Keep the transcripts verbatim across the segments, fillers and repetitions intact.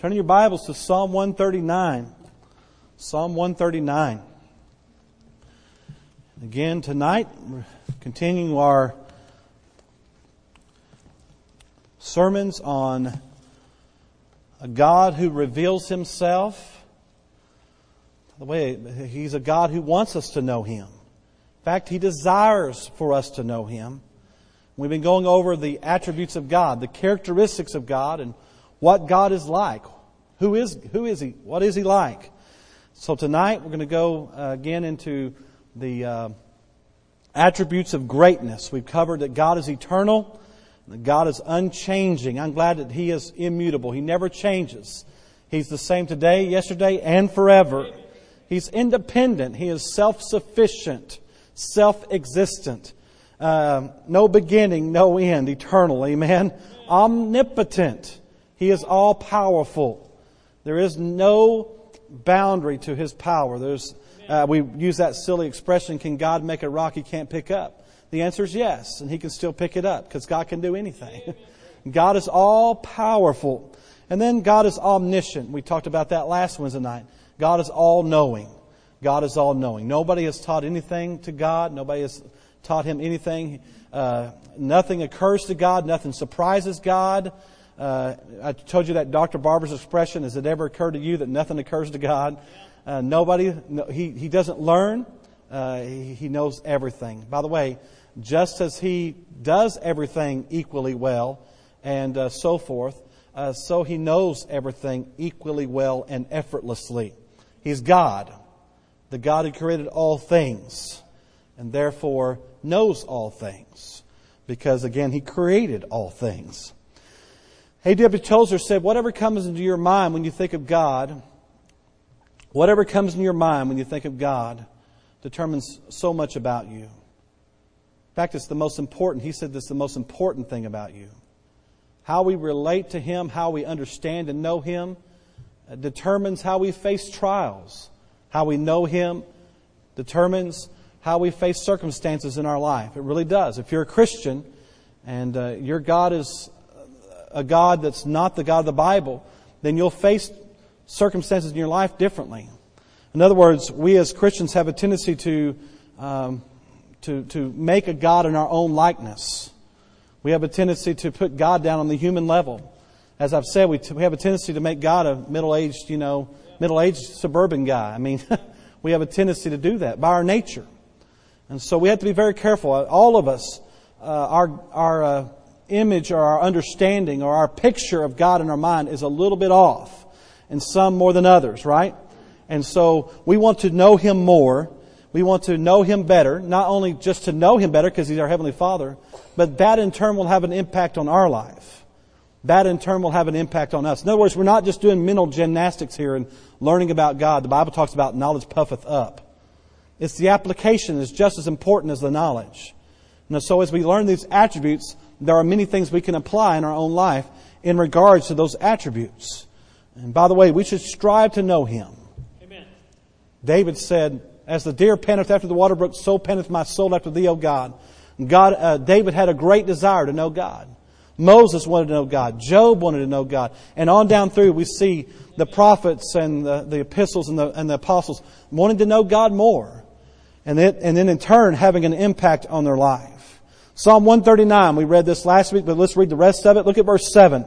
Turn your Bibles to Psalm one thirty-nine. Psalm one thirty-nine. Again, tonight, we're continuing our sermons on a God who reveals Himself. By the way, He's a God who wants us to know Him. In fact, He desires for us to know Him. We've been going over the attributes of God, the characteristics of God, and what God is like. Who is, who is He? What is He like? So tonight we're going to go uh, again into the uh, attributes of greatness. We've covered that God is eternal, that God is unchanging. I'm glad that He is immutable. He never changes. He's the same today, yesterday, and forever. He's independent. He is self-sufficient, self-existent. Uh, no beginning, no end, eternal. Amen. Omnipotent. He is all-powerful. There is no boundary to His power. There's, uh, we use that silly expression, can God make a rock He can't pick up? The answer is yes, and He can still pick it up because God can do anything. God is all-powerful. And then God is omniscient. We talked about that last Wednesday night. God is all-knowing. God is all-knowing. Nobody has taught anything to God. Nobody has taught Him anything. Uh, nothing occurs to God. Nothing surprises God. Uh, I told you that Doctor Barber's expression, has it ever occurred to you that nothing occurs to God? Uh, nobody, no, he, he doesn't learn. Uh, he, he knows everything. By the way, just as He does everything equally well and uh, so forth, uh, so He knows everything equally well and effortlessly. He's God, the God who created all things, and therefore knows all things. Because again, He created all things. A W Tozer said, whatever comes into your mind when you think of God, whatever comes into your mind when you think of God, determines so much about you. In fact, it's the most important. He said this is the most important thing about you. How we relate to Him, how we understand and know Him, uh, determines how we face trials. How we know Him determines how we face circumstances in our life. It really does. If you're a Christian and uh, your God is a God that's not the God of the Bible, then you'll face circumstances in your life differently. In other words, we as Christians have a tendency to um, to to make a God in our own likeness. We have a tendency to put God down on the human level. As I've said, we, t- we have a tendency to make God a middle-aged, you know, middle-aged suburban guy. I mean, we have a tendency to do that by our nature. And so we have to be very careful. All of us, uh, our our uh, image or our understanding or our picture of God in our mind is a little bit off, and some more than others, right? And so we want to know Him more. We want to know Him better, not only just to know Him better because He's our Heavenly Father, but that in turn will have an impact on our life. That in turn will have an impact on us. In other words, we're not just doing mental gymnastics here and learning about God. The Bible talks about knowledge puffeth up. It's the application is just as important as the knowledge. And so as we learn these attributes, there are many things we can apply in our own life in regards to those attributes. And by the way, we should strive to know Him. Amen. David said, as the deer panteth after the water brook, so panteth my soul after Thee, O God. God, uh, David had a great desire to know God. Moses wanted to know God. Job wanted to know God. And on down through, we see the prophets and the, the epistles and the, and the apostles wanting to know God more. And then, and then in turn, having an impact on their life. Psalm one thirty-nine, we read this last week, but let's read the rest of it. Look at verse seven.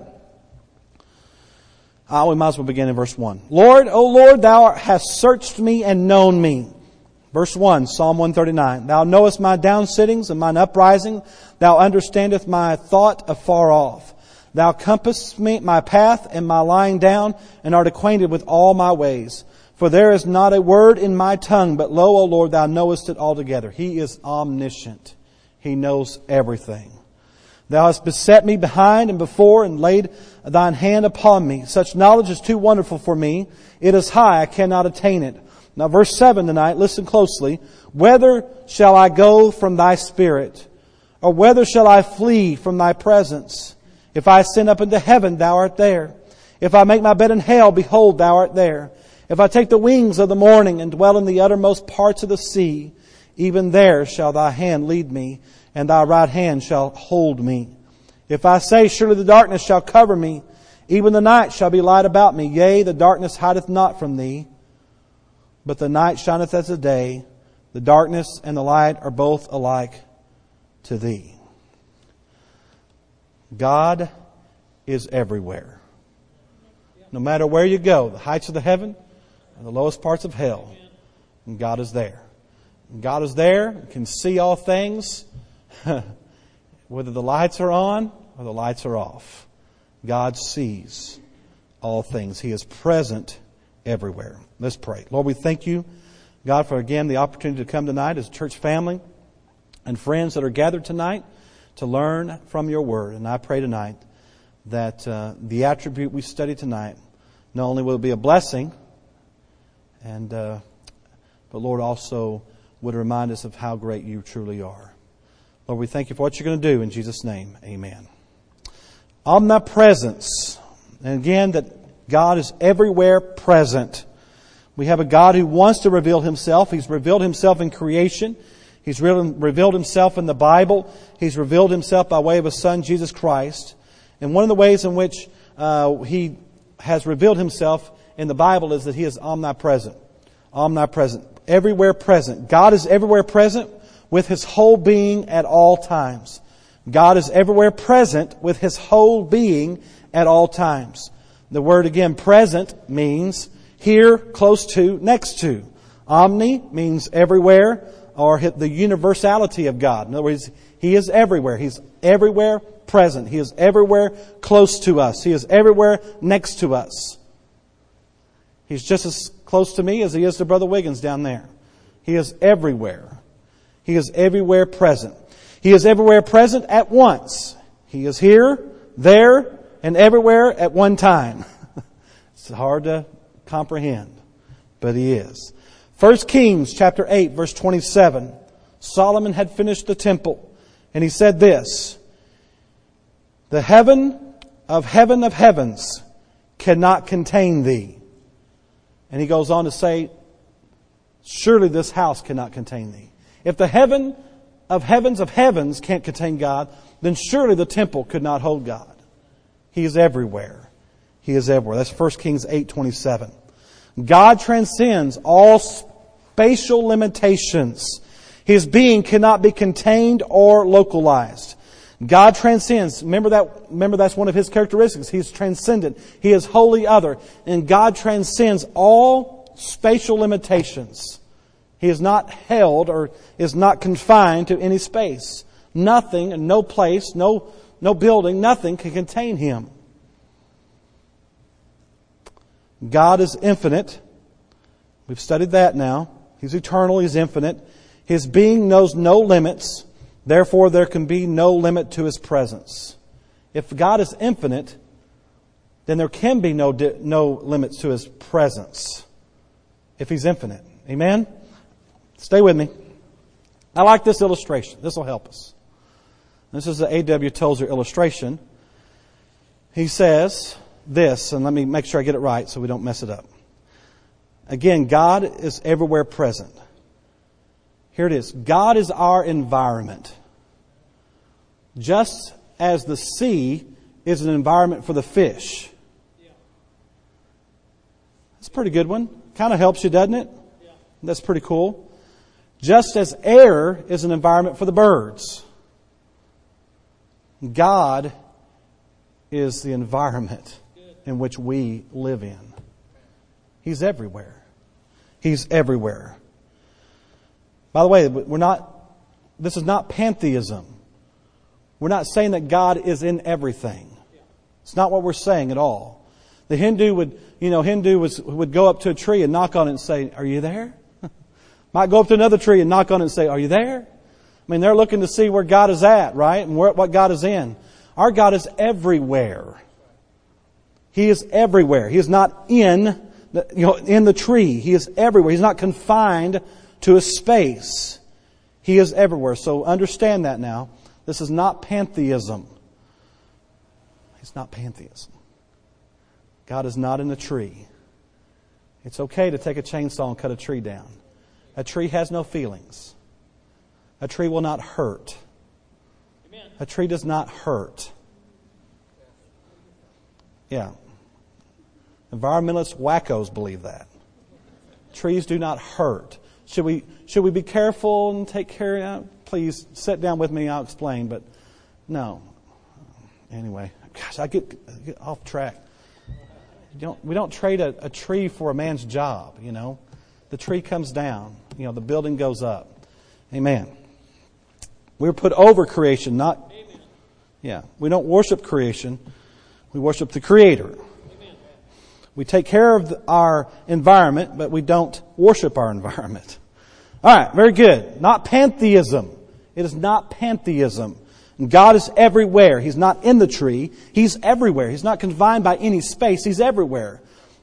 Ah, we might as well begin in verse one. Lord, O Lord, Thou hast searched me and known me. Verse one, Psalm one thirty-nine. Thou knowest my downsittings and mine uprising. Thou understandest my thought afar off. Thou compassest me my path and my lying down, and art acquainted with all my ways. For there is not a word in my tongue, but lo, O Lord, Thou knowest it altogether. He is omniscient. He knows everything. Thou hast beset me behind and before and laid Thine hand upon me. Such knowledge is too wonderful for me. It is high, I cannot attain it. Now verse seven tonight, listen closely. Whither shall I go from Thy Spirit? Or whither shall I flee from Thy presence? If I ascend up into heaven, Thou art there. If I make my bed in hell, behold, Thou art there. If I take the wings of the morning and dwell in the uttermost parts of the sea, even there shall Thy hand lead me, and Thy right hand shall hold me. If I say, surely the darkness shall cover me, Even the night shall be light about me. Yea, the darkness hideth not from thee. But the night shineth as the day. The darkness and the light are both alike to thee. God is everywhere. No matter where you go, the heights of the heaven or the lowest parts of hell, and God is there. And God is there, can see all things, whether the lights are on or the lights are off. God sees all things. He is present everywhere. Let's pray. Lord, we thank you, God, for again the opportunity to come tonight as a church family and friends that are gathered tonight to learn from your word. And I pray tonight that uh, the attribute we study tonight not only will be a blessing, and uh, but Lord also would remind us of how great you truly are. Lord, we thank you for what you're going to do in Jesus' name. Amen. Omnipresence. And again, that God is everywhere present. We have a God who wants to reveal Himself. He's revealed Himself in creation. He's revealed Himself in the Bible. He's revealed Himself by way of His Son, Jesus Christ. And one of the ways in which uh, He has revealed Himself in the Bible is that He is omnipresent. Omnipresent. Everywhere present. God is everywhere present with His whole being at all times. God is everywhere present with His whole being at all times. The word again, present, means here, close to, next to. Omni means everywhere, or the universality of God. In other words, He is everywhere. He's everywhere present. He is everywhere close to us. He is everywhere next to us. He's just as close to me as He is to Brother Wiggins down there. He is everywhere. He is everywhere present. He is everywhere present at once. He is here, there, and everywhere at one time. It's hard to comprehend, but He is. First Kings chapter eight, verse twenty-seven. Solomon had finished the temple, and he said this: "The heaven of heaven of heavens cannot contain thee." And he goes on to say, "Surely this house cannot contain thee." If the heaven of heavens of heavens can't contain God, then surely the temple could not hold God. He is everywhere. He is everywhere. That's First Kings eight twenty-seven. God transcends all spatial limitations. His being cannot be contained or localized. God transcends. Remember that, remember that's one of His characteristics. He's transcendent. He is wholly other. And God transcends all spatial limitations. He is not held or is not confined to any space. Nothing, no place, no, no building, nothing can contain Him. God is infinite. We've studied that now. He's eternal. He's infinite. His being knows no limits. Therefore, there can be no limit to His presence. If God is infinite, then there can be no, no limits to His presence. If He's infinite. Amen? Stay with me. I like this illustration. This will help us. This is the A W Tozer illustration. He says this, and let me make sure I get it right so we don't mess it up. Again, God is everywhere present. Here it is. God is our environment. Just as the sea is an environment for the fish. That's a pretty good one. Kind of helps you, doesn't it? That's pretty cool. Just as air is an environment for the birds. God is the environment in which we live in. He's everywhere. He's everywhere. By the way, we're not, this is not pantheism. We're not saying that God is in everything. It's not what we're saying at all. The Hindu would, you know, Hindu was, would go up to a tree and knock on it and say, "Are you there?" Might go up to another tree and knock on it and say, "Are you there?" I mean, they're looking to see where God is at, right? And where, what God is in. Our God is everywhere. He is everywhere. He is not in the, you know, in the tree. He is everywhere. He's not confined to a space. He is everywhere. So understand that now. This is not pantheism. It's not pantheism. God is not in a tree. It's okay to take a chainsaw and cut a tree down. A tree has no feelings. A tree will not hurt. A tree does not hurt. Yeah. Environmentalists, wackos believe that. Trees do not hurt. Should we should we be careful and take care of it? Please sit down with me, I'll explain, but no. Anyway, gosh, I get, I get off track. You don't, we don't trade a, a tree for a man's job, you know. The tree comes down, you know, the building goes up. Amen. We're put over creation, not... Amen. Yeah, we don't worship creation. We worship the Creator. Amen. We take care of the, our environment, but we don't worship our environment. All right, very good. Not pantheism. It is not pantheism. God is everywhere. He's not in the tree. He's everywhere. He's not confined by any space. He's everywhere.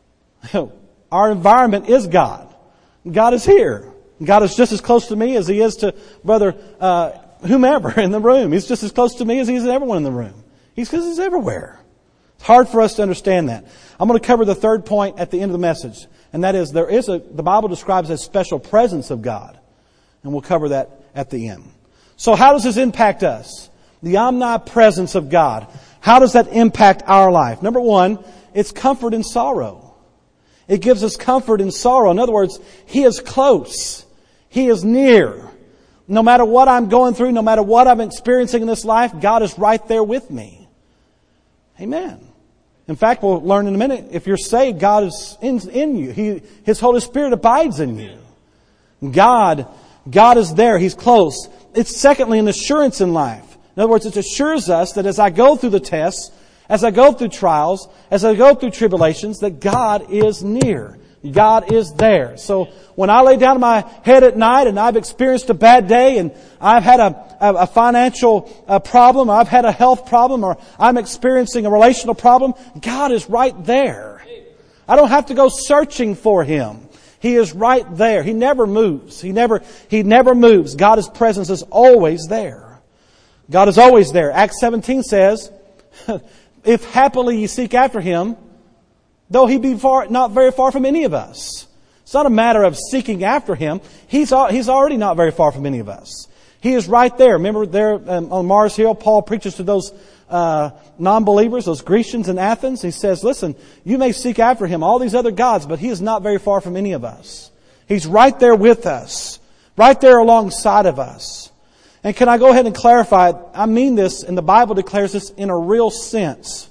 Our environment is God. God is here. God is just as close to me as He is to Brother uh, whomever in the room. He's just as close to me as He is to everyone in the room. He's because He's everywhere. It's hard for us to understand that. I'm going to cover the third point at the end of the message. And that is, there is a, the Bible describes a special presence of God. And we'll cover that at the end. So how does this impact us? The omnipresence of God. How does that impact our life? Number one, it's comfort in sorrow. It gives us comfort in sorrow. In other words, He is close. He is near. No matter what I'm going through, no matter what I'm experiencing in this life, God is right there with me. Amen. In fact, we'll learn in a minute, if you're saved, God is in, in you. He, His Holy Spirit abides in you. God, God is there. He's close. It's secondly an assurance in life. In other words, it assures us that as I go through the tests, as I go through trials, as I go through tribulations, that God is near. God is there. So when I lay down my head at night and I've experienced a bad day and I've had a, a, a financial uh, problem, or I've had a health problem, or I'm experiencing a relational problem, God is right there. I don't have to go searching for Him. He is right there. He never moves. He never, He never moves. God's presence is always there. God is always there. Acts seventeen says, if happily ye seek after Him, though He be far, not very far from any of us. It's not a matter of seeking after Him. He's, he's already not very far from any of us. He is right there. Remember there um, on Mars Hill, Paul preaches to those uh, non-believers, those Grecians in Athens. He says, listen, you may seek after Him, all these other gods, but He is not very far from any of us. He's right there with us. Right there alongside of us. And can I go ahead and clarify, I mean this, and the Bible declares this in a real sense.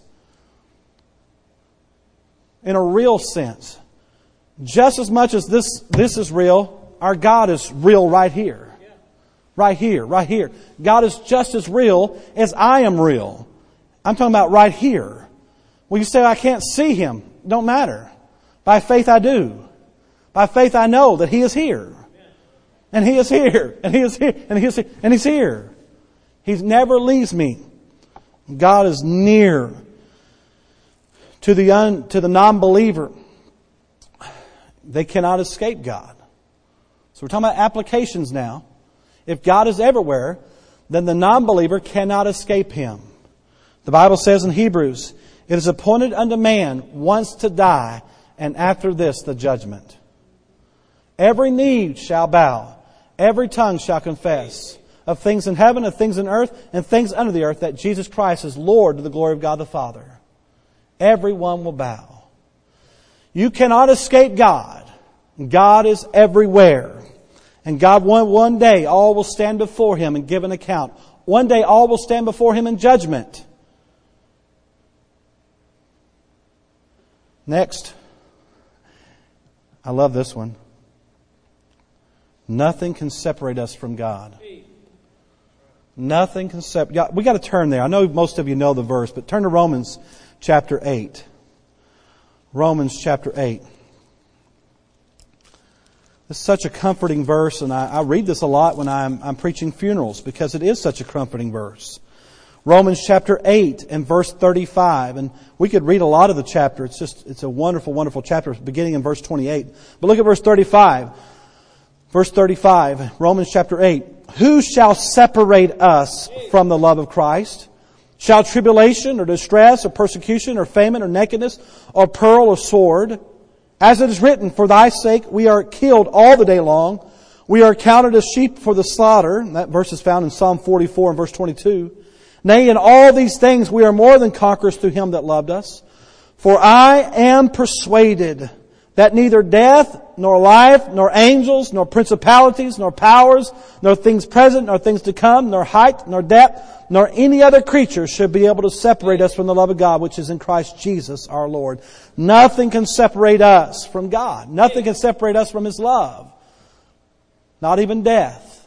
In a real sense. Just as much as this, this is real, our God is real right here. Right here, right here. God is just as real as I am real. I'm talking about right here. Well, you say, I can't see Him. Don't matter. By faith I do. By faith I know that He is here. And He is here. And He is here. And He is here. And He's here. He never leaves me. God is near to the un, to the non-believer. They cannot escape God. So we're talking about applications now. If God is everywhere, then the non-believer cannot escape Him. The Bible says in Hebrews, it is appointed unto man once to die, and after this the judgment. Every knee shall bow, every tongue shall confess of things in heaven, of things in earth, and things under the earth, that Jesus Christ is Lord to the glory of God the Father. Everyone will bow. You cannot escape God. God is everywhere. And God, one, one day, all will stand before Him and give an account. One day, all will stand before Him in judgment. Next. I love this one. Nothing can separate us from God. Nothing can separate. We got to turn there. I know most of you know the verse, but turn to Romans chapter eight. Romans chapter eight. This is such a comforting verse, and I, I read this a lot when I'm, I'm preaching funerals because it is such a comforting verse. Romans chapter eight and verse thirty-five. And we could read a lot of the chapter. It's just, it's a wonderful, wonderful chapter beginning in verse twenty-eight. But look at verse thirty-five. Verse thirty-five, Romans chapter eight. Who shall separate us from the love of Christ? Shall tribulation or distress or persecution or famine or nakedness or peril or sword? As it is written, for thy sake we are killed all the day long. We are counted as sheep for the slaughter. And that verse is found in Psalm forty-four and verse twenty-two. Nay, in all these things we are more than conquerors through Him that loved us. For I am persuaded that neither death, nor life, nor angels, nor principalities, nor powers, nor things present, nor things to come, nor height, nor depth, nor any other creature should be able to separate us from the love of God, which is in Christ Jesus our Lord. Nothing can separate us from God. Nothing can separate us from His love. Not even death.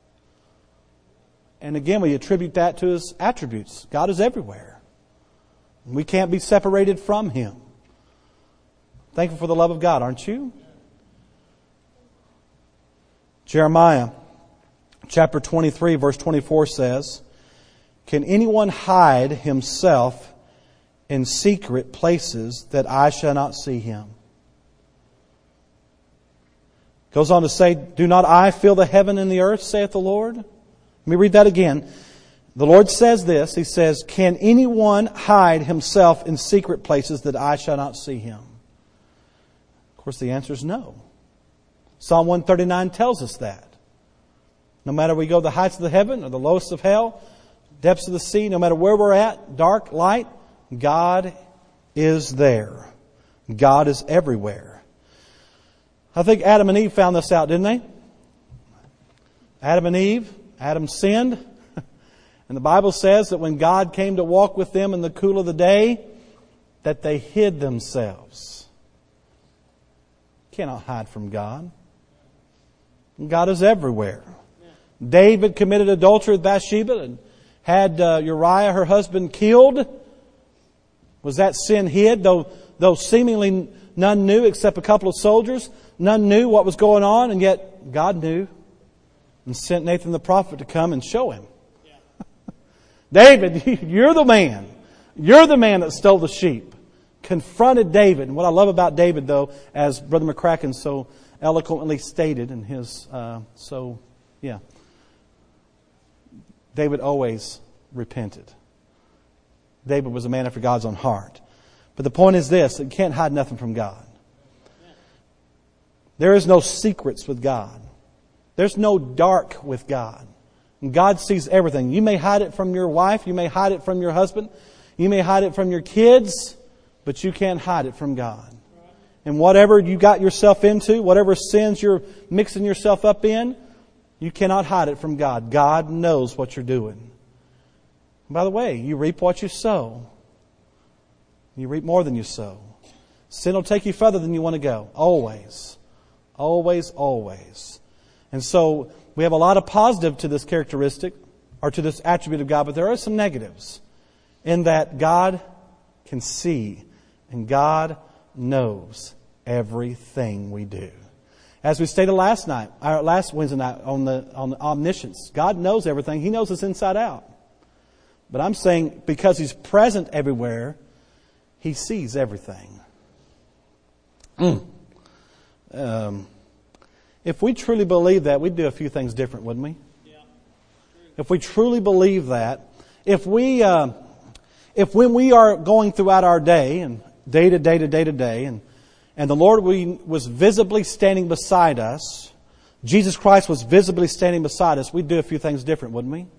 And again, we attribute that to His attributes. God is everywhere. We can't be separated from Him. Thankful for the love of God, aren't you? Jeremiah chapter twenty-three, verse twenty-four says, Can anyone hide himself in secret places that I shall not see him? Goes on to say, Do not I fill the heaven and the earth, saith the Lord? Let me read that again. The Lord says this, He says, Can anyone hide himself in secret places that I shall not see him? Of course, the answer is no. Psalm one thirty-nine tells us that. No matter we go the heights of the heaven or the lowest of hell, depths of the sea, no matter where we're at, dark, light, God is there. God is everywhere. I think Adam and Eve found this out, didn't they? Adam and Eve, Adam sinned. And the Bible says that when God came to walk with them in the cool of the day, that they hid themselves. Cannot hide from God. God is everywhere. David committed adultery with Bathsheba and had uh, Uriah, her husband, killed. Was that sin hid? Though, though seemingly none knew except a couple of soldiers. None knew what was going on, and yet God knew and sent Nathan the prophet to come and show him. Yeah. David, you're the man. You're the man that stole the sheep. Confronted David. And what I love about David, though, as Brother McCracken so eloquently stated in his, uh, so, yeah. David always repented. David was a man after God's own heart. But the point is this, that you can't hide nothing from God. There is no secrets with God. There's no dark with God. And God sees everything. You may hide it from your wife. You may hide it from your husband. You may hide it from your kids. But you can't hide it from God. And whatever you got yourself into, whatever sins you're mixing yourself up in, you cannot hide it from God. God knows what you're doing. And by the way, you reap what you sow. You reap more than you sow. Sin will take you further than you want to go. Always. Always, always. And so we have a lot of positive to this characteristic or to this attribute of God, but there are some negatives in that God can see and God knows everything we do. As we stated last night, our last Wednesday night on the on the omniscience, God knows everything. He knows us inside out. But I'm saying because He's present everywhere, He sees everything. Mm. Um, if we truly believe that, we'd do a few things different, wouldn't we? Yeah. If we truly believe that, if we, uh, if when we are going throughout our day and day to day to day to day, and and the Lord we, was visibly standing beside us, Jesus Christ was visibly standing beside us, we'd do a few things different, wouldn't we?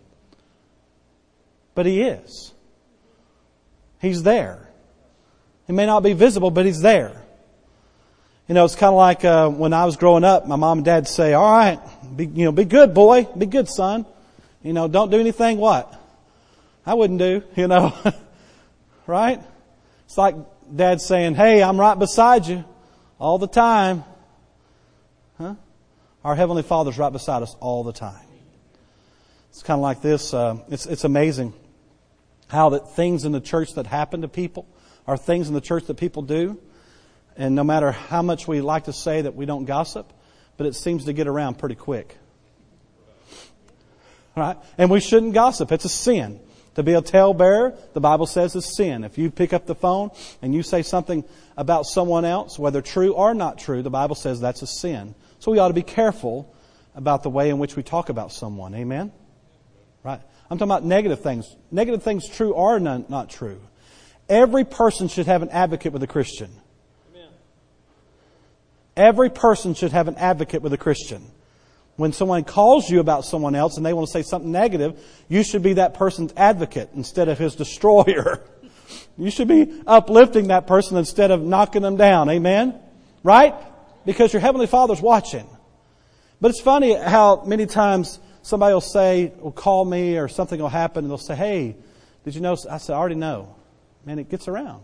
But He is. He's there. He may not be visible, but He's there. You know, it's kind of like uh, when I was growing up, my mom and dad say, all right, be, you know, be good, boy. Be good, son. You know, don't do anything what? I wouldn't do, you know. Right? It's like Dad saying, hey, I'm right beside you all the time. Huh? Our Heavenly Father's right beside us all the time. It's kind of like this. Uh, it's, it's amazing how that things in the church that happen to people are things in the church that people do. And no matter how much we like to say that we don't gossip, but it seems to get around pretty quick. Right? And we shouldn't gossip. It's a sin. To be a talebearer, the Bible says, is sin. If you pick up the phone and you say something about someone else, whether true or not true, the Bible says that's a sin. So we ought to be careful about the way in which we talk about someone. Amen? Right? I'm talking about negative things. Negative things, true or not, not true. Every person should have an advocate with a Christian. Amen. Every person should have an advocate with a Christian. When someone calls you about someone else and they want to say something negative, you should be that person's advocate instead of his destroyer. You should be uplifting that person instead of knocking them down. Amen? Right? Because your Heavenly Father's watching. But it's funny how many times somebody will say, will call me or something will happen and they'll say, hey, did you know? I said, I already know. Man, it gets around.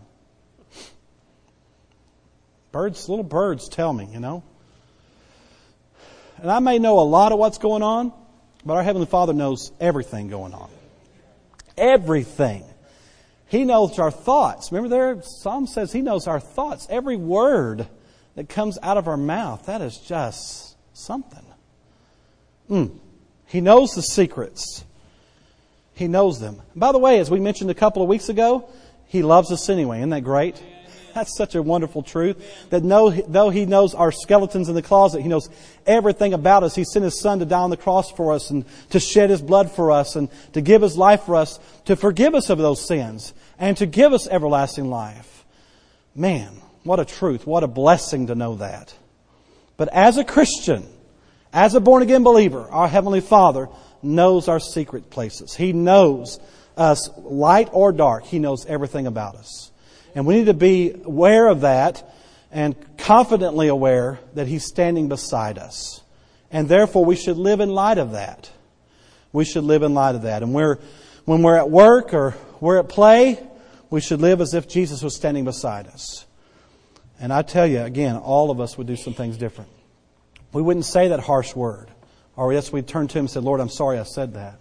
Birds, little birds tell me, you know. And I may know a lot of what's going on, but our Heavenly Father knows everything going on. Everything. He knows our thoughts. Remember there, Psalm says He knows our thoughts. Every word that comes out of our mouth, that is just something. Mm. He knows the secrets. He knows them. And by the way, as we mentioned a couple of weeks ago, He loves us anyway. Isn't that great? That's such a wonderful truth. That no, though He knows our skeletons in the closet, He knows everything about us. He sent His Son to die on the cross for us and to shed His blood for us and to give His life for us, to forgive us of those sins and to give us everlasting life. Man, what a truth. What a blessing to know that. But as a Christian, as a born-again believer, our Heavenly Father knows our secret places. He knows us, light or dark. He knows everything about us. And we need to be aware of that and confidently aware that He's standing beside us. And therefore we should live in light of that. We should live in light of that. And we're, when we're at work or we're at play, we should live as if Jesus was standing beside us. And I tell you, again, all of us would do some things different. We wouldn't say that harsh word. Or yes, we'd turn to Him and say, Lord, I'm sorry I said that.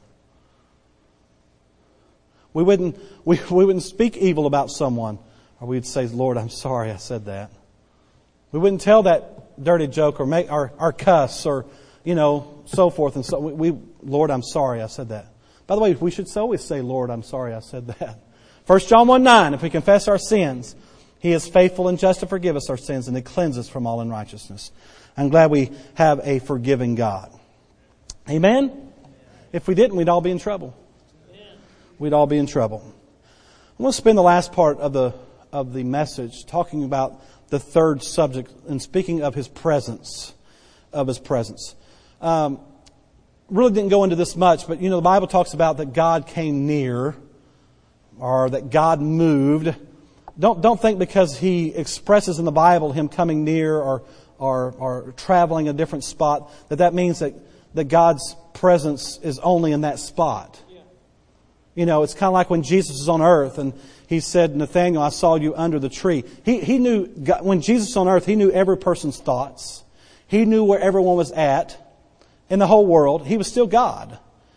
We wouldn't, we, we wouldn't speak evil about someone. Or we'd say, Lord, I'm sorry I said that. We wouldn't tell that dirty joke or make our, our cuss or, you know, so forth and so. We, we, Lord, I'm sorry I said that. By the way, we should always say, Lord, I'm sorry I said that. First John one nine, if we confess our sins, He is faithful and just to forgive us our sins and to cleanse us from all unrighteousness. I'm glad we have a forgiving God. Amen? If we didn't, we'd all be in trouble. We'd all be in trouble. I'm going to spend the last part of the of the message talking about the third subject and speaking of His presence, of His presence. Um, really didn't go into this much, but you know the Bible talks about that God came near, or that God moved. Don't don't think because He expresses in the Bible Him coming near or or or traveling a different spot that that means that that God's presence is only in that spot. You know, it's kind of like when Jesus was on earth and He said, Nathanael, I saw you under the tree. He, he knew, God, when Jesus was on earth, He knew every person's thoughts. He knew where everyone was at in the whole world. He was still God.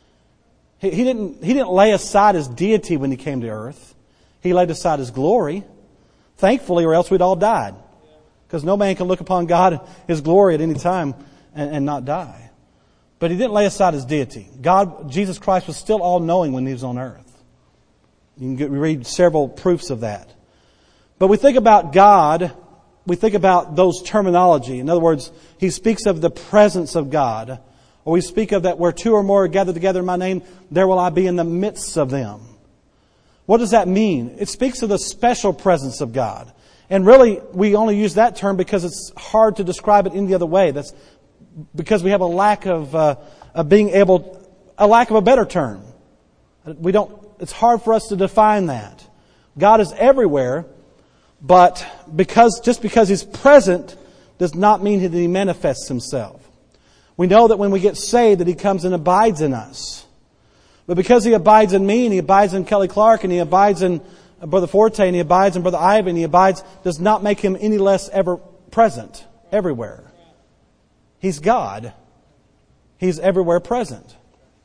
He, he didn't, He didn't lay aside His deity when He came to earth. He laid aside His glory. Thankfully, or else we'd all died. Because no man can look upon God, His glory at any time and, and not die. But He didn't lay aside His deity. God, Jesus Christ was still all-knowing when He was on earth. You can get, read several proofs of that. But we think about God, we think about those terminology. In other words, He speaks of the presence of God. Or we speak of that where two or more are gathered together in My name, there will I be in the midst of them. What does that mean? It speaks of the special presence of God. And really, we only use that term because it's hard to describe it any other way. That's because we have a lack of, uh, of being able, a lack of a better term. We don't, it's hard for us to define that. God is everywhere, but because, just because He's present does not mean that He manifests Himself. We know that when we get saved that He comes and abides in us. But because He abides in me and He abides in Kelly Clark and He abides in Brother Forte and He abides in Brother Ivan and He abides, does not make Him any less ever present everywhere. He's God. He's everywhere present.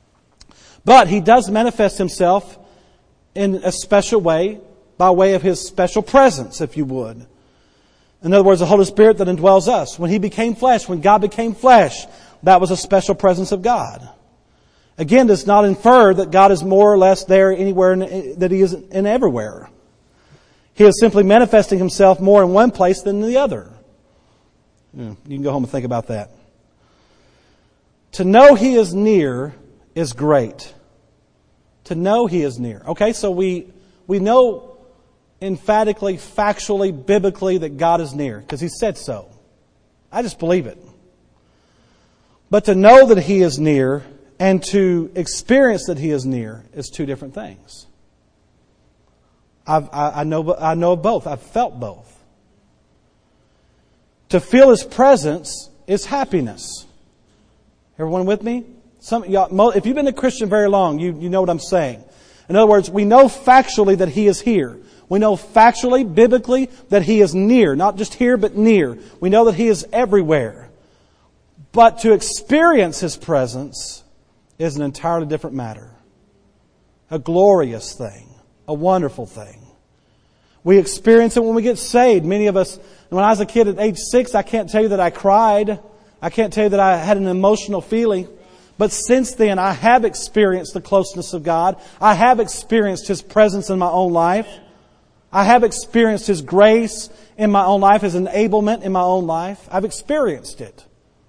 But He does manifest Himself in a special way by way of His special presence, if you would. In other words, the Holy Spirit that indwells us. When He became flesh, when God became flesh, that was a special presence of God. Again, does not infer that God is more or less there anywhere, in, that He is in everywhere. He is simply manifesting Himself more in one place than the other. You can go home and think about that. To know He is near is great. To know He is near. Okay, so we we know emphatically, factually, biblically that God is near because He said so. I just believe it. But to know that He is near and to experience that He is near is two different things. I've, I, I know, I know of both. I've felt both. To feel His presence is happiness. Everyone with me? Some, y'all, if you've been a Christian very long, you, you know what I'm saying. In other words, we know factually that He is here. We know factually, biblically, that He is near. Not just here, but near. We know that He is everywhere. But to experience His presence is an entirely different matter. A glorious thing. A wonderful thing. We experience it when we get saved. Many of us, when I was a kid at age six, I can't tell you that I cried. I can't tell you that I had an emotional feeling. But since then, I have experienced the closeness of God. I have experienced His presence in my own life. I have experienced His grace in my own life, His enablement in my own life. I've experienced it.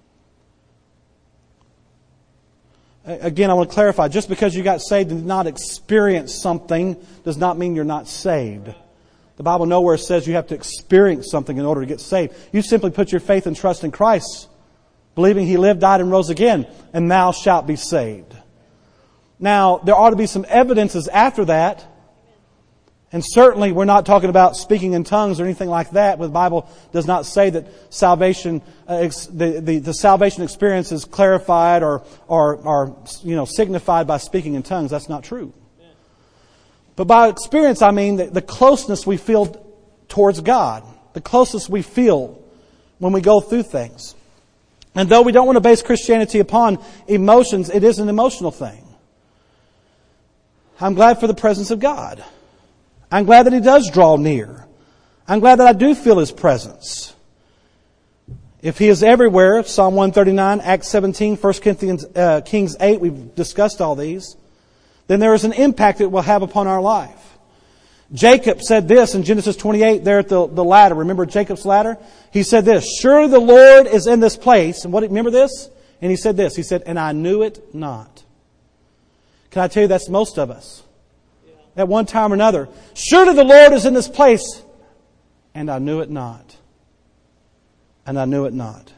Again, I want to clarify, just because you got saved and did not experience something does not mean you're not saved. The Bible nowhere says you have to experience something in order to get saved. You simply put your faith and trust in Christ, believing He lived, died, and rose again, and thou shalt be saved. Now, there ought to be some evidences after that. And certainly we're not talking about speaking in tongues or anything like that. The Bible does not say that salvation, uh, ex, the, the, the salvation experience is clarified or, or, or, you know, signified by speaking in tongues. That's not true. But by experience, I mean the, the closeness we feel towards God. The closeness we feel when we go through things. And though we don't want to base Christianity upon emotions, it is an emotional thing. I'm glad for the presence of God. I'm glad that He does draw near. I'm glad that I do feel His presence. If He is everywhere, Psalm one thirty-nine, Acts seventeen, First Corinthians, uh, Kings eight, we've discussed all these, then there is an impact it will have upon our life. Jacob said this in Genesis twenty-eight, there at the, the ladder. Remember Jacob's ladder? He said this, surely the Lord is in this place. And what, remember this? And he said this, he said, and I knew it not. Can I tell you that's most of us? At one time or another. Surely the Lord is in this place. And I knew it not. And I knew it not.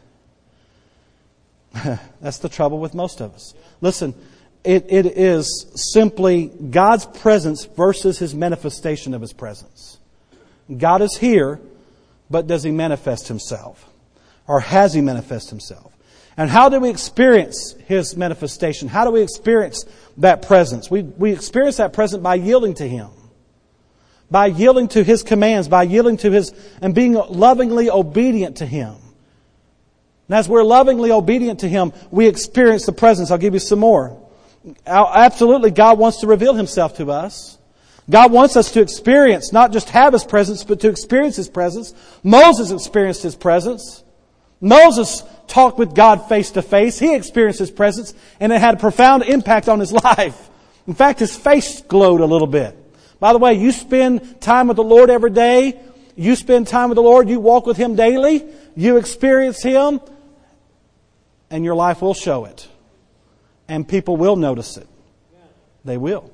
That's the trouble with most of us. Listen, it, it is simply God's presence versus His manifestation of His presence. God is here, but does He manifest Himself? Or has He manifest Himself? And how do we experience His manifestation? How do we experience that presence? We, we experience that presence by yielding to Him. By yielding to His commands, by yielding to His, and being lovingly obedient to Him. And as we're lovingly obedient to Him, we experience the presence. I'll give you some more. Absolutely, God wants to reveal Himself to us. God wants us to experience, not just have His presence, but to experience His presence. Moses experienced His presence. Moses talked with God face to face. He experienced His presence, and it had a profound impact on his life. In fact, his face glowed a little bit. By the way, you spend time with the Lord every day. You spend time with the Lord. You walk with Him daily. You experience Him, and your life will show it. And people will notice it. They will.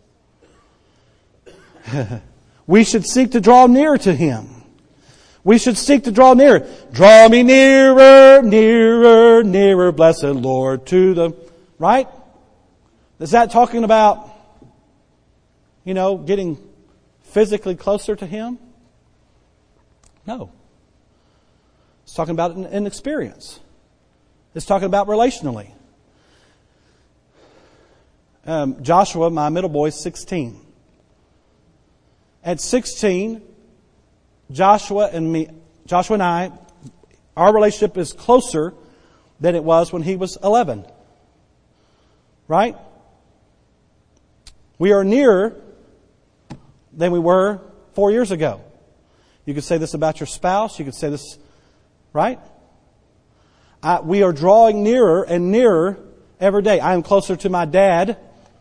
We should seek to draw nearer to Him. We should seek to draw nearer. Draw me nearer, nearer, nearer, blessed Lord, to the... Right? Is that talking about, you know, getting physically closer to Him? No. It's talking about an, an experience. It's talking about relationally. Um, Joshua, my middle boy, is sixteen. At sixteen... Joshua and me, Joshua and I, our relationship is closer than it was when he was eleven. Right? We are nearer than we were four years ago. You could say this about your spouse. You could say this, right? I, we are drawing nearer and nearer every day. I am closer to my dad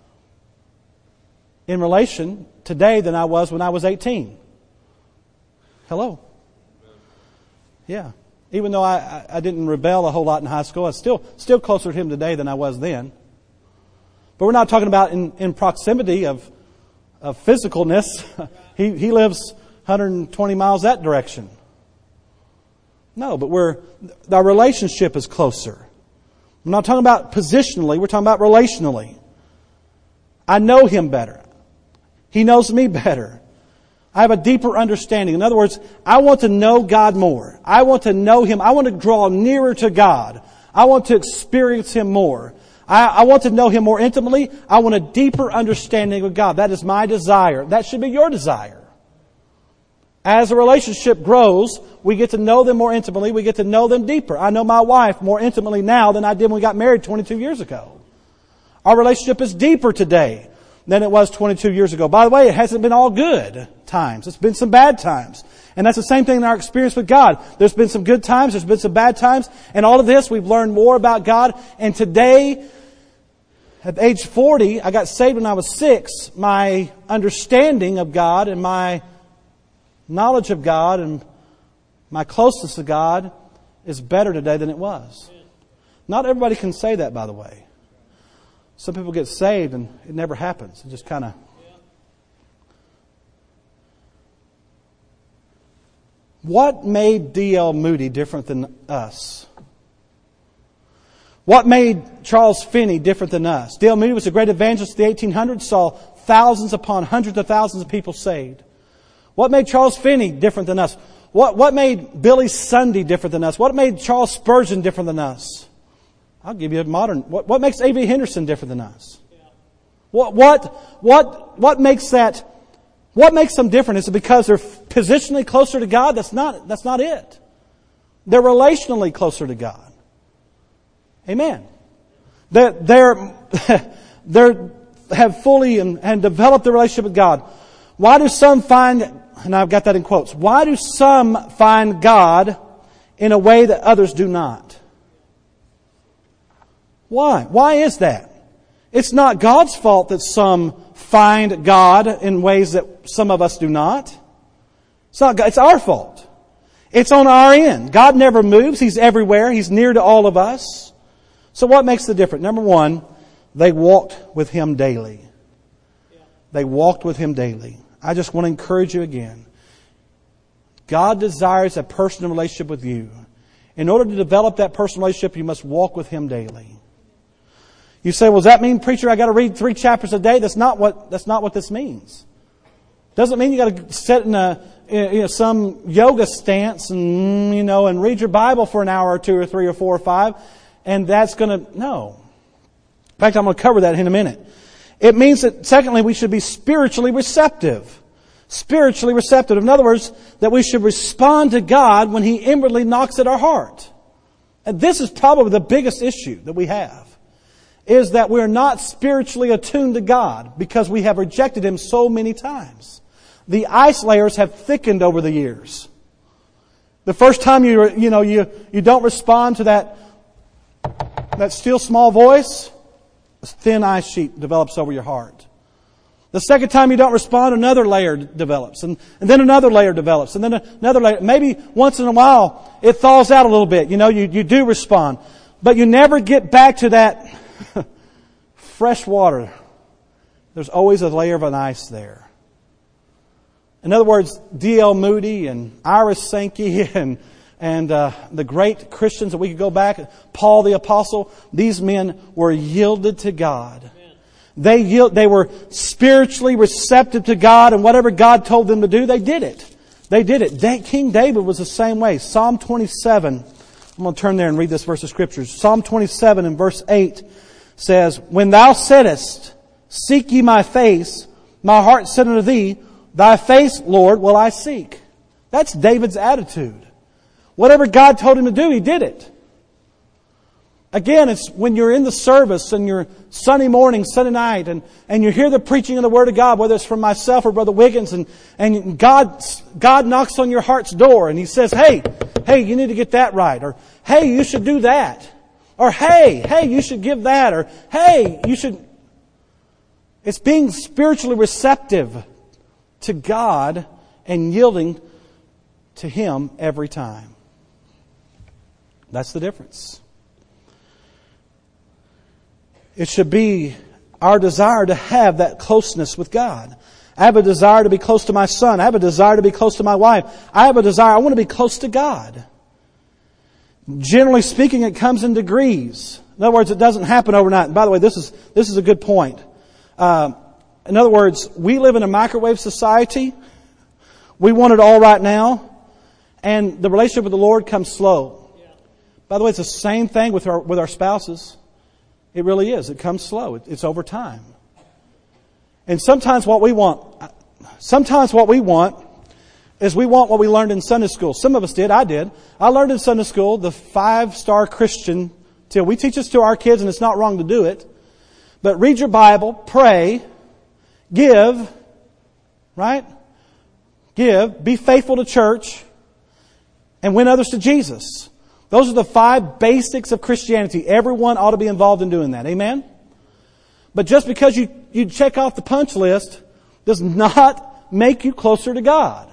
in relation today than I was when I was eighteen. Hello. Yeah. Even though I, I didn't rebel a whole lot in high school, I was still still closer to him today than I was then. But we're not talking about in, in proximity of of physicalness. he he lives one hundred twenty miles that direction. No, but we're our relationship is closer. I'm not talking about positionally, we're talking about relationally. I know him better. He knows me better. I have a deeper understanding. In other words, I want to know God more. I want to know Him. I want to draw nearer to God. I want to experience Him more. I, I want to know Him more intimately. I want a deeper understanding of God. That is my desire. That should be your desire. As a relationship grows, we get to know them more intimately. We get to know them deeper. I know my wife more intimately now than I did when we got married twenty-two years ago. Our relationship is deeper today than it was twenty-two years ago. By the way, it hasn't been all good times. It's been some bad times. And that's the same thing in our experience with God. There's been some good times. There's been some bad times. And all of this, we've learned more about God. And today, at age forty, I got saved when I was six. My understanding of God and my knowledge of God and my closeness to God is better today than it was. Not everybody can say that, by the way. Some people get saved and it never happens. It just kind of... What made D L Moody different than us? What made Charles Finney different than us? D L Moody was a great evangelist in the eighteen hundreds, saw thousands upon hundreds of thousands of people saved. What made Charles Finney different than us? What, what made Billy Sunday different than us? What made Charles Spurgeon different than us? I'll give you a modern... What, what makes A V Henderson different than us? What, what, what, what makes that... What makes them different? Is it because they're positionally closer to God? That's not, that's not it. They're relationally closer to God. Amen. They're, they're, they're have fully and, and developed the relationship with God. Why do some find, and I've got that in quotes, why do some find God in a way that others do not? Why? Why is that? It's not God's fault that some find God in ways that some of us do not. It's not God, it's our fault. It's on our end. God never moves. He's everywhere. He's near to all of us. So what makes the difference? Number one, they walked with Him daily. They walked with Him daily. I just want to encourage you again. God desires a personal relationship with you. In order to develop that personal relationship, you must walk with Him daily. You say, well, does that mean, preacher, I got to read three chapters a day? That's not what, that's not what this means. Doesn't mean you got to sit in a, you know, some yoga stance and, you know, and read your Bible for an hour or two or three or four or five. And that's going to, no. In fact, I'm going to cover that in a minute. It means that, secondly, we should be spiritually receptive. Spiritually receptive. In other words, that we should respond to God when He inwardly knocks at our heart. And this is probably the biggest issue that we have, is that we're not spiritually attuned to God because we have rejected Him so many times. The ice layers have thickened over the years. The first time you, you know, you, you don't respond to that, that still small voice, a thin ice sheet develops over your heart. The second time you don't respond, another layer develops. And, and then another layer develops. And then another layer. Maybe once in a while it thaws out a little bit. You know, you, you do respond. But you never get back to that fresh water. There's always a layer of an ice there. In other words, D L Moody and Ira Sankey and and uh, the great Christians that we could go back, Paul the Apostle, these men were yielded to God. They yield, they were spiritually receptive to God, and whatever God told them to do, they did it. They did it. King David was the same way. Psalm twenty-seven. I'm going to turn there and read this verse of Scripture. Psalm twenty-seven and verse eight says, "When thou saidest, seek ye my face, my heart said unto thee, thy face, Lord, will I seek." That's David's attitude. Whatever God told him to do, he did it. Again, it's when you're in the service and you're Sunday morning, Sunday night, and, and you hear the preaching of the Word of God, whether it's from myself or Brother Wiggins, and, and God, God knocks on your heart's door and He says, hey, hey, you need to get that right. Or, hey, you should do that. Or, hey, hey, you should give that. Or, hey, you should... It's being spiritually receptive to God and yielding to Him every time. That's the difference. It should be our desire to have that closeness with God. I have a desire to be close to my son. I have a desire to be close to my wife. I have a desire, I want to be close to God. Generally speaking, it comes in degrees. In other words, it doesn't happen overnight. And by the way, this is this is a good point. Uh, in other words, we live in a microwave society. We want it all right now. And the relationship with the Lord comes slow. By the way, it's the same thing with our, with our spouses. It really is. It comes slow. It, it's over time. And sometimes what we want, sometimes what we want is we want what we learned in Sunday school. Some of us did. I did. I learned in Sunday school the five-star Christian deal. We teach this to our kids, and it's not wrong to do it. But read your Bible, pray, give, right? Give, be faithful to church, and win others to Jesus. Those are the five basics of Christianity. Everyone ought to be involved in doing that. Amen? But just because you, you check off the punch list does not make you closer to God.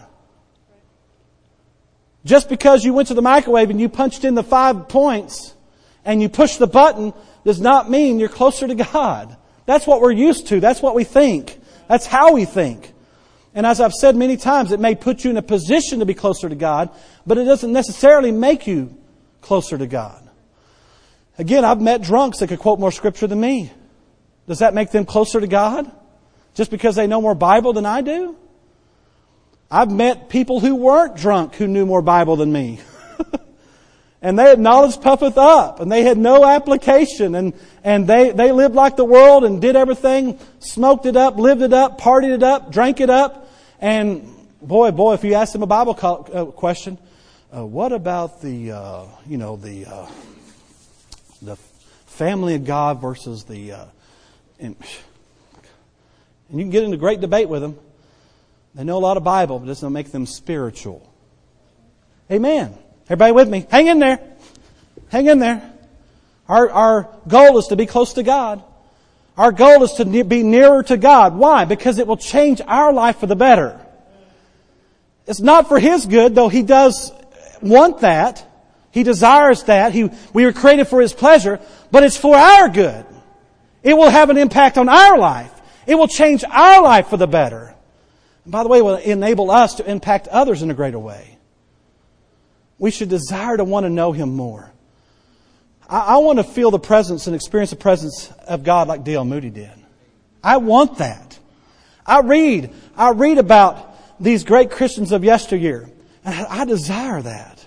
Just because you went to the microwave and you punched in the five points and you pushed the button does not mean you're closer to God. That's what we're used to. That's what we think. That's how we think. And as I've said many times, it may put you in a position to be closer to God, but it doesn't necessarily make you closer to God. Again, I've met drunks that could quote more Scripture than me. Does that make them closer to God? Just because they know more Bible than I do? I've met people who weren't drunk who knew more Bible than me. And they had knowledge puffeth up, and they had no application, and, and they, they lived like the world and did everything, smoked it up, lived it up, partied it up, drank it up. And boy, boy, if you ask them a Bible co- uh, question, uh, what about the, uh, you know, the, uh, the family of God versus the, uh, and, and you can get into great debate with them. They know a lot of Bible, but it doesn't make them spiritual. Amen. Everybody with me? Hang in there. Hang in there. Our, our goal is to be close to God. Our goal is to ne- be nearer to God. Why? Because it will change our life for the better. It's not for His good, though He does want that. He desires that. He, we were created for His pleasure, but it's for our good. It will have an impact on our life. It will change our life for the better. And by the way, it will enable us to impact others in a greater way. We should desire to want to know Him more. I, I want to feel the presence and experience the presence of God like D L Moody did. I want that. I read, I read about these great Christians of yesteryear, and I, I desire that.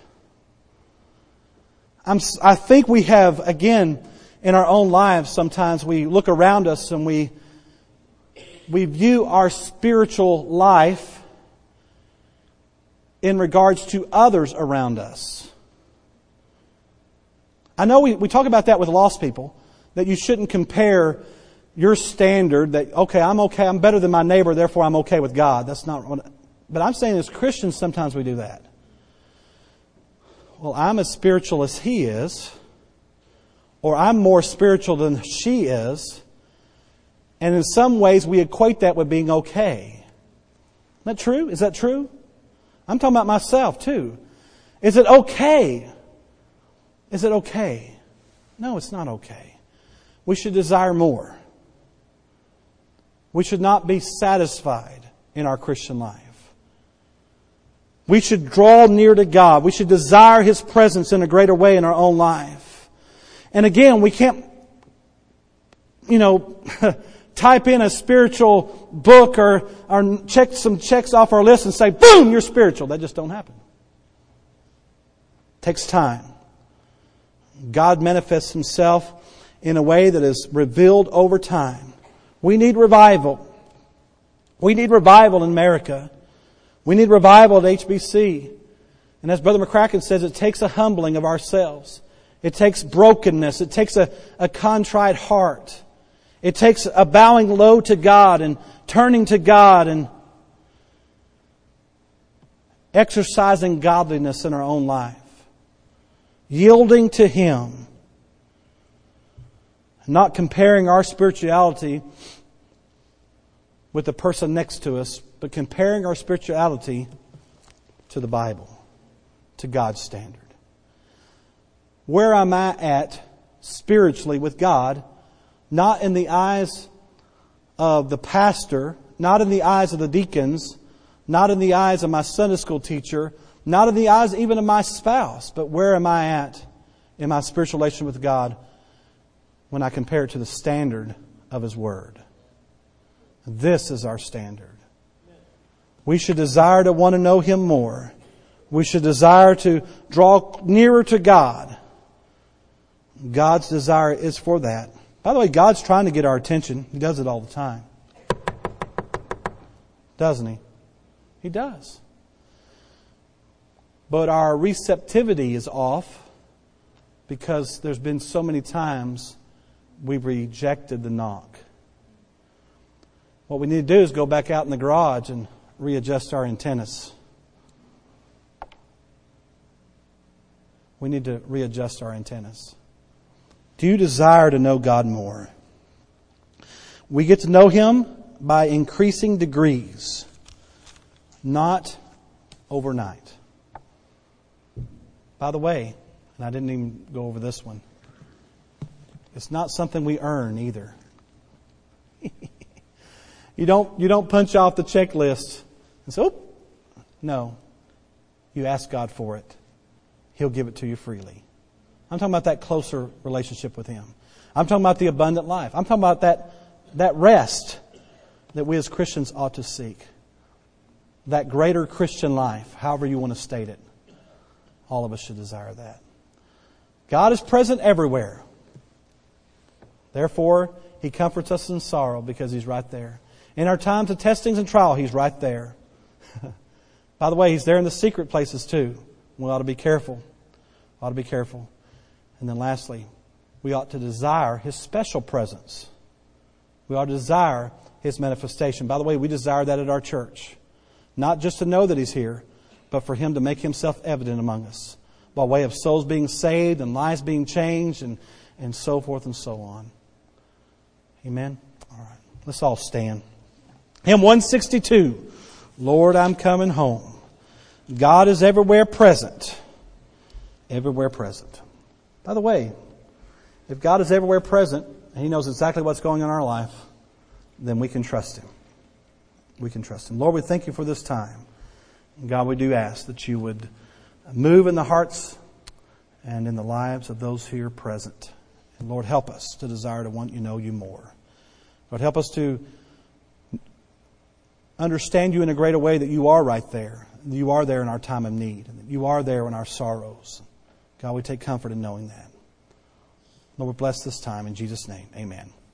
I'm, I think we have, again, in our own lives, sometimes we look around us and we we view our spiritual life in regards to others around us. I know we, we talk about that with lost people, that you shouldn't compare your standard that, okay, I'm okay, I'm better than my neighbor, therefore I'm okay with God. That's not what, but I'm saying as Christians, sometimes we do that. Well, I'm as spiritual as he is, or I'm more spiritual than she is, and in some ways we equate that with being okay. Isn't that true? Is that true? I'm talking about myself too. Is it okay? Is it okay? No, it's not okay. We should desire more. We should not be satisfied in our Christian life. We should draw near to God. We should desire His presence in a greater way in our own life. And again, we can't, you know, type in a spiritual book or, or check some checks off our list and say, boom, you're spiritual. That just don't happen. It takes time. God manifests Himself in a way that is revealed over time. We need revival. We need revival in America. We need revival at H B C. And as Brother McCracken says, it takes a humbling of ourselves. It takes brokenness. It takes a, a contrite heart. It takes a bowing low to God and turning to God and exercising godliness in our own life. Yielding to Him. Not comparing our spirituality with the person next to us, but comparing our spirituality to the Bible, to God's standard. Where am I at spiritually with God? Not in the eyes of the pastor, not in the eyes of the deacons, not in the eyes of my Sunday school teacher, not in the eyes even of my spouse, but where am I at in my spiritual relationship with God when I compare it to the standard of His Word? This is our standard. We should desire to want to know Him more. We should desire to draw nearer to God. God's desire is for that. By the way, God's trying to get our attention. He does it all the time. Doesn't He? He does. But our receptivity is off because there's been so many times we've rejected the knock. What we need to do is go back out in the garage and readjust our antennas. We need to readjust our antennas. Do you desire to know God more? We get to know Him by increasing degrees, not overnight. By the way, and I didn't even go over this one, it's not something we earn either. You don't, you don't punch off the checklist and say, oh, no. You ask God for it. He'll give it to you freely. I'm talking about that closer relationship with Him. I'm talking about the abundant life. I'm talking about that, that rest that we as Christians ought to seek. That greater Christian life, however you want to state it. All of us should desire that. God is present everywhere. Therefore, He comforts us in sorrow because He's right there. In our times of testings and trial, He's right there. By the way, He's there in the secret places too. We ought to be careful. Ought to be careful. And then lastly, we ought to desire His special presence. We ought to desire His manifestation. By the way, we desire that at our church. Not just to know that He's here, but for Him to make Himself evident among us. By way of souls being saved and lives being changed and, and so forth and so on. Amen? All right. Let's all stand. Hymn one sixty-two. Lord, I'm coming home. God is everywhere present. Everywhere present. By the way, if God is everywhere present and He knows exactly what's going on in our life, then we can trust Him. We can trust Him. Lord, we thank You for this time. God, we do ask that You would move in the hearts and in the lives of those here present. And Lord, help us to desire to want You know You more. Lord, help us to understand You in a greater way that You are right there. You are there in our time of need. And that You are there in our sorrows. God, we take comfort in knowing that. Lord, we bless this time in Jesus' name. Amen.